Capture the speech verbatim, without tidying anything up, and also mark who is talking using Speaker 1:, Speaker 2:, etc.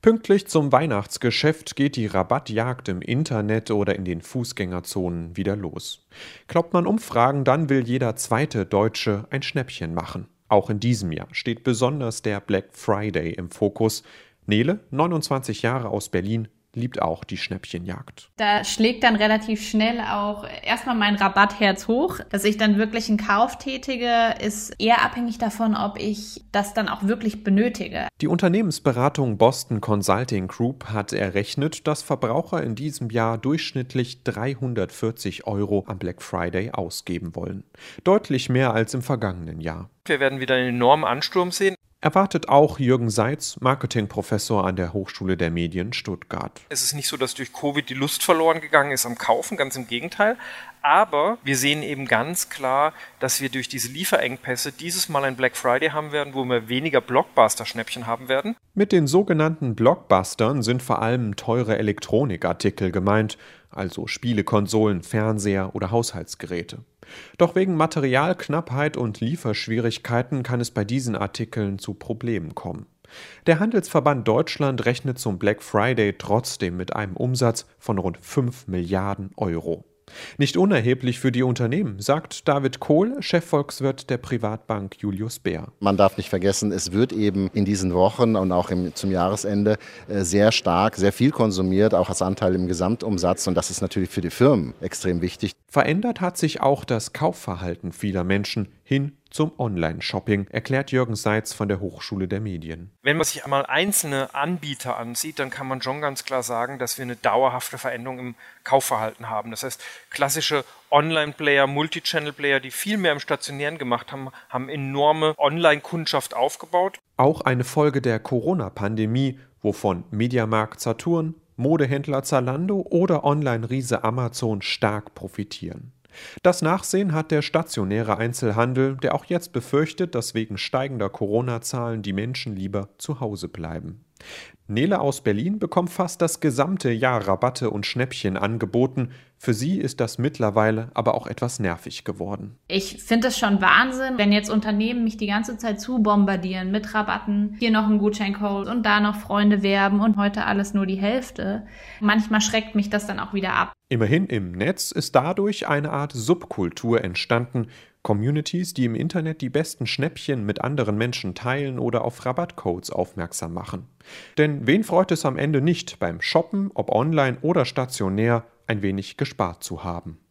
Speaker 1: Pünktlich zum Weihnachtsgeschäft geht die Rabattjagd im Internet oder in den Fußgängerzonen wieder los. Glaubt man Umfragen, dann will jeder zweite Deutsche ein Schnäppchen machen. Auch in diesem Jahr steht besonders der Black Friday im Fokus. Nele, neunundzwanzig Jahre aus Berlin, liebt auch die Schnäppchenjagd.
Speaker 2: Da schlägt dann relativ schnell auch erstmal mein Rabattherz hoch. Dass ich dann wirklich einen Kauf tätige, ist eher abhängig davon, ob ich das dann auch wirklich benötige.
Speaker 1: Die Unternehmensberatung Boston Consulting Group hat errechnet, dass Verbraucher in diesem Jahr durchschnittlich dreihundertvierzig Euro am Black Friday ausgeben wollen. Deutlich mehr als im vergangenen Jahr.
Speaker 3: Wir werden wieder einen enormen Ansturm sehen.
Speaker 1: Erwartet auch Jürgen Seitz, Marketingprofessor an der Hochschule der Medien Stuttgart.
Speaker 3: Es ist nicht so, dass durch Covid die Lust verloren gegangen ist am Kaufen, ganz im Gegenteil. Aber wir sehen eben ganz klar, dass wir durch diese Lieferengpässe dieses Mal ein Black Friday haben werden, wo wir weniger Blockbuster-Schnäppchen haben werden.
Speaker 1: Mit den sogenannten Blockbustern sind vor allem teure Elektronikartikel gemeint, also Spiele, Konsolen, Fernseher oder Haushaltsgeräte. Doch wegen Materialknappheit und Lieferschwierigkeiten kann es bei diesen Artikeln zu Problemen kommen. Der Handelsverband Deutschland rechnet zum Black Friday trotzdem mit einem Umsatz von rund fünf Milliarden Euro. Nicht unerheblich für die Unternehmen, sagt David Kohl, Chefvolkswirt der Privatbank Julius Baer.
Speaker 4: Man darf nicht vergessen, es wird eben in diesen Wochen und auch im, zum Jahresende sehr stark, sehr viel konsumiert, auch als Anteil im Gesamtumsatz. Und das ist natürlich für die Firmen extrem wichtig.
Speaker 1: Verändert hat sich auch das Kaufverhalten vieler Menschen hin zum Online-Shopping, erklärt Jürgen Seitz von der Hochschule der Medien.
Speaker 3: Wenn man sich einmal einzelne Anbieter ansieht, dann kann man schon ganz klar sagen, dass wir eine dauerhafte Veränderung im Kaufverhalten haben. Das heißt, klassische Online-Player, Multi-Channel-Player, die viel mehr im Stationären gemacht haben, haben enorme Online-Kundschaft aufgebaut.
Speaker 1: Auch eine Folge der Corona-Pandemie, wovon Mediamarkt Saturn, Modehändler Zalando oder Online-Riese Amazon stark profitieren. Das Nachsehen hat der stationäre Einzelhandel, der auch jetzt befürchtet, dass wegen steigender Corona-Zahlen die Menschen lieber zu Hause bleiben. Nele aus Berlin bekommt fast das gesamte Jahr Rabatte und Schnäppchen angeboten. Für sie ist das mittlerweile aber auch etwas nervig geworden.
Speaker 2: Ich finde es schon Wahnsinn, wenn jetzt Unternehmen mich die ganze Zeit zubombardieren mit Rabatten. Hier noch ein Gutscheincode und da noch Freunde werben und heute alles nur die Hälfte. Manchmal schreckt mich das dann auch wieder ab.
Speaker 1: Immerhin im Netz ist dadurch eine Art Subkultur entstanden. Communities, die im Internet die besten Schnäppchen mit anderen Menschen teilen oder auf Rabattcodes aufmerksam machen. Denn wen freut es am Ende nicht, beim Shoppen, ob online oder stationär, ein wenig gespart zu haben?